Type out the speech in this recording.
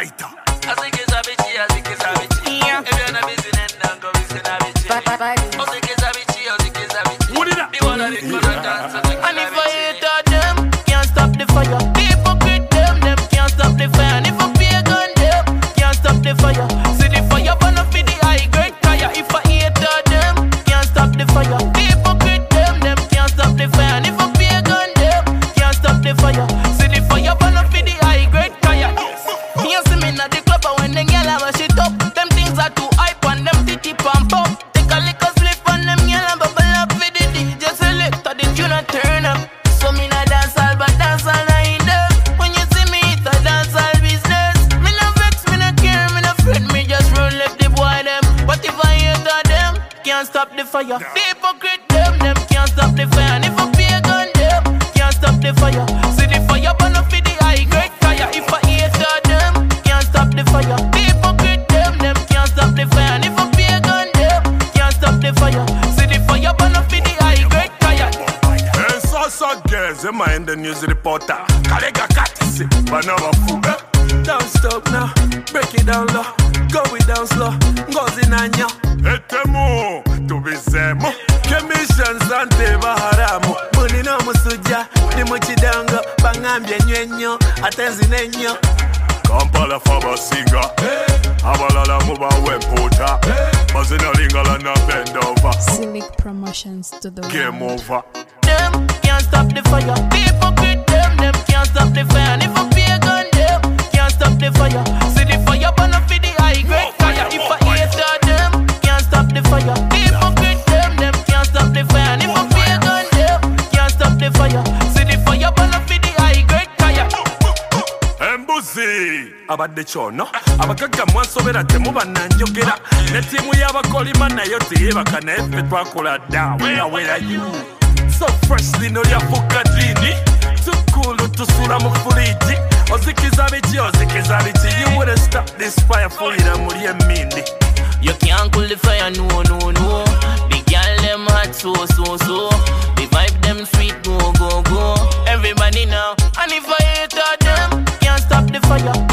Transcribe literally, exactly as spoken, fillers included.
lighter. I think it's a bitchy, I think it's a bitchy. Yeah. If you're not busy, then don't go busy, not bitchy. Bye, bye, bye. I think it's a bitchy, I think it's a bitchy. What is that? The one of the good dance, I think And it's if a I bitchy. hate all them, can't stop the fire. Hypocrite them, them can't stop the fire. And if I pagan them, can't stop the fire. See the fire burn up in the high grade fire. If I hate all them, can't stop the fire. Hypocrite them, them can't stop the fire. And if I pagan them, can't stop the fire. See the fire burn up in the high grade fire. You see me at the club, but when they yell, I wash it up. Them things are too hype and them titty pump up. Take a little slip on them yell and bubble up with the D J selector, the tune and turn up. So me not dance all, but dance all night them. When you see me, it's a dance all business. Me no vex, me no care, me no fret, me just run left the boy them. But if I hate all them, can't stop the fire. The hypocrite them, them can't stop the fire. And if I pagan them, can't stop the fire. See the fire burn up in the high grade fire. If I hate all them, can't stop the fire. The hypocrite them, them can't stop the fire. And if I pagan them, can't stop the fire. See the fire burn up in the high grade fire. Hey, so so girls, you mind the news reporter. Kalega katisi, banana food. Don't stop now, break it down low. Go it down slow, goes in on ya. Etemu, tubizemo. Commission sante baharamu. Muni no musuja, ni muchidanga. Bangambye nyenyo, atenzi nenyo. Kampala faba singa. Abalala muba wempota. Mazina lingala na bend over. Silic Promotions to the Game world. over. Them can't stop the fire. The hypocrite them, them can't stop the fire. And if I pagan them, can't stop the fire. See the fire burn up in the high grade fire. If I hate all them, can't stop the fire. The hypocrite them, them can't stop the fire. And if I pagan them, can't stop the fire. See the fire burn up in the high grade fire. Embuzi abadde kyono abagagga mwansobera temuba nanjogera ne ttiimu y'abakolima nayo teyebaka naye ffe twakola dda wera wera you so fresh lino lyafuuka dini tukulu tusula mu fuliji ozikiza biki ozikiza biki you woulda stop this fire fulira muli emmindi. You can't cool the fire, no, no, no. The girl them hot, so, so, so. The vibe them sweet, go, go, go. Everybody now. And if I hate all them, can't stop the fire.